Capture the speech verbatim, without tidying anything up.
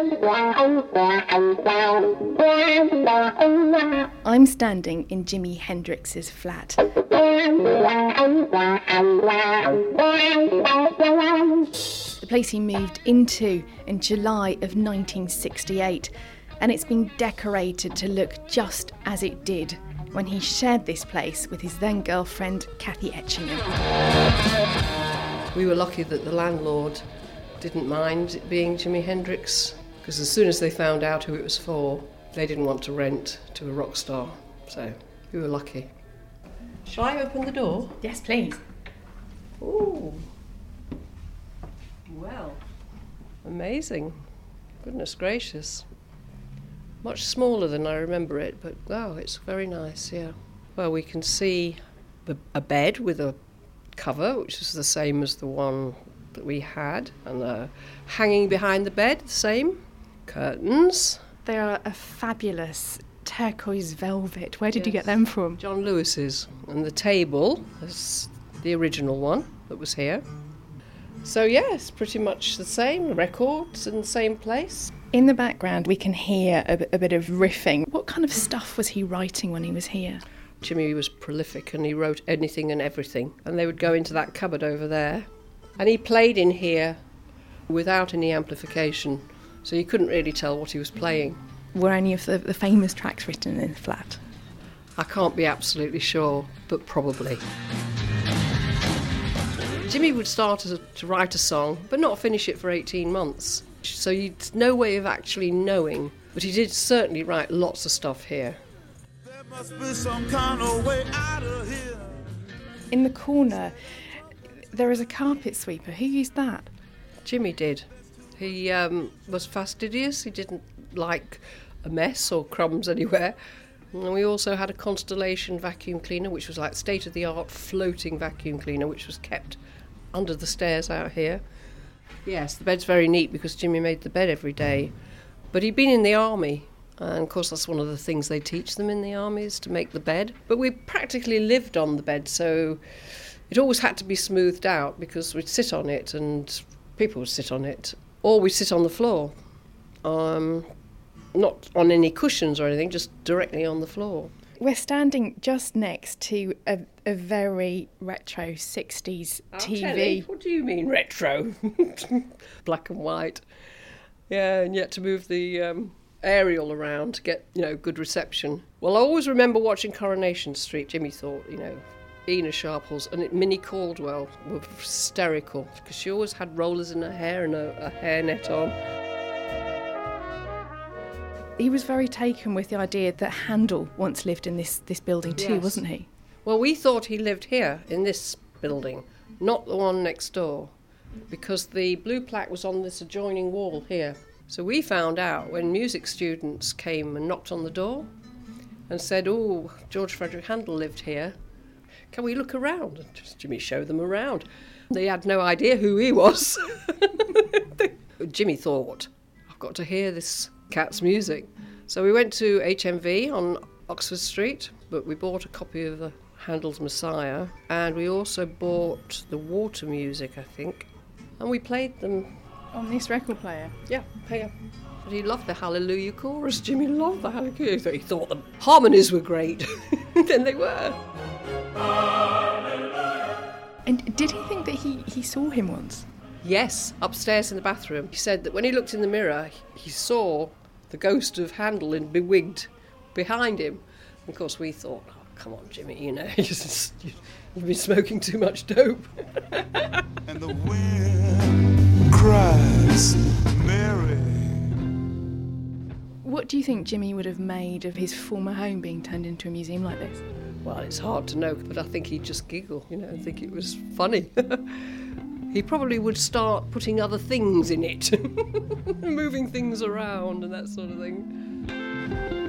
I'm standing in Jimi Hendrix's flat. The place he moved into in July of nineteen sixty-eight, and it's been decorated to look just as it did when he shared this place with his then girlfriend Kathy Etchingham. We were lucky that the landlord didn't mind it being Jimi Hendrix, because as soon as they found out who it was for, they didn't want to rent to a rock star, so we were lucky. Shall I open the door? Yes, please. Ooh. Well, amazing. Goodness gracious. Much smaller than I remember it, but wow, it's very nice, yeah. Well, we can see the, a bed with a cover, which is the same as the one that we had, and uh, hanging behind the bed, the same. Curtains. They are a fabulous turquoise velvet. Where did Yes. you get them from? John Lewis's. And the table is the original one that was here. So yes, pretty much the same. Records in the same place. In the background, we can hear a, a bit of riffing. What kind of stuff was he writing when he was here? Jimmy was prolific and he wrote anything and everything. And they would go into that cupboard over there. And he played in here without any amplification, so you couldn't really tell what he was playing. Were any of the, the famous tracks written in the flat? I can't be absolutely sure, but probably. Jimmy would start to, to write a song, but not finish it for eighteen months. So you'd no way of actually knowing, but he did certainly write lots of stuff here. There must be some kind of way out of here. In the corner, there is a carpet sweeper. Who used that? Jimmy did. He um, was fastidious. He didn't like a mess or crumbs anywhere. And we also had a Constellation vacuum cleaner, which was like state-of-the-art floating vacuum cleaner, which was kept under the stairs out here. Yes, the bed's very neat because Jimmy made the bed every day. But he'd been in the army, and of course that's one of the things they teach them in the army is to make the bed. But we practically lived on the bed, so it always had to be smoothed out because we'd sit on it and people would sit on it. Or we'd sit on the floor. Um, not on any cushions or anything, just directly on the floor. We're standing just next to a, a very retro sixties Our T V. telly? What do you mean retro? Black and white. Yeah, and yet to move the um, aerial around to get, you know, good reception. Well, I always remember watching Coronation Street. Jimmy thought, you know, Ina Sharples and Minnie Caldwell were hysterical because she always had rollers in her hair and a, a hairnet on. He was very taken with the idea that Handel once lived in this, this building too, Yes. wasn't he? Well, we thought he lived here in this building, not the one next door, because the blue plaque was on this adjoining wall here. So we found out when music students came and knocked on the door and said, oh, George Frederick Handel lived here. Can we look around? And just Jimmy showed them around. They had no idea who he was. Jimmy thought, I've got to hear this cat's music. So we went to H M V on Oxford Street, but we bought a copy of the Handel's Messiah, and we also bought the Water music, I think, and we played them. On this record player? Yeah, here. But he loved the Hallelujah chorus. Jimmy loved the Hallelujah. He thought the harmonies were great. Then they were. And did he think that he, he saw him once? Yes, upstairs in the bathroom. He said that when he looked in the mirror, he saw the ghost of Handel in bewigged behind him. And of course, we thought, oh, come on, Jimmy, you know, you've been smoking too much dope. And the wind cries, Mary. What do you think Jimmy would have made of his former home being turned into a museum like this? Well, it's hard to know, but I think he'd just giggle, you know, and think it was funny. He probably would start putting other things in it, moving things around and that sort of thing.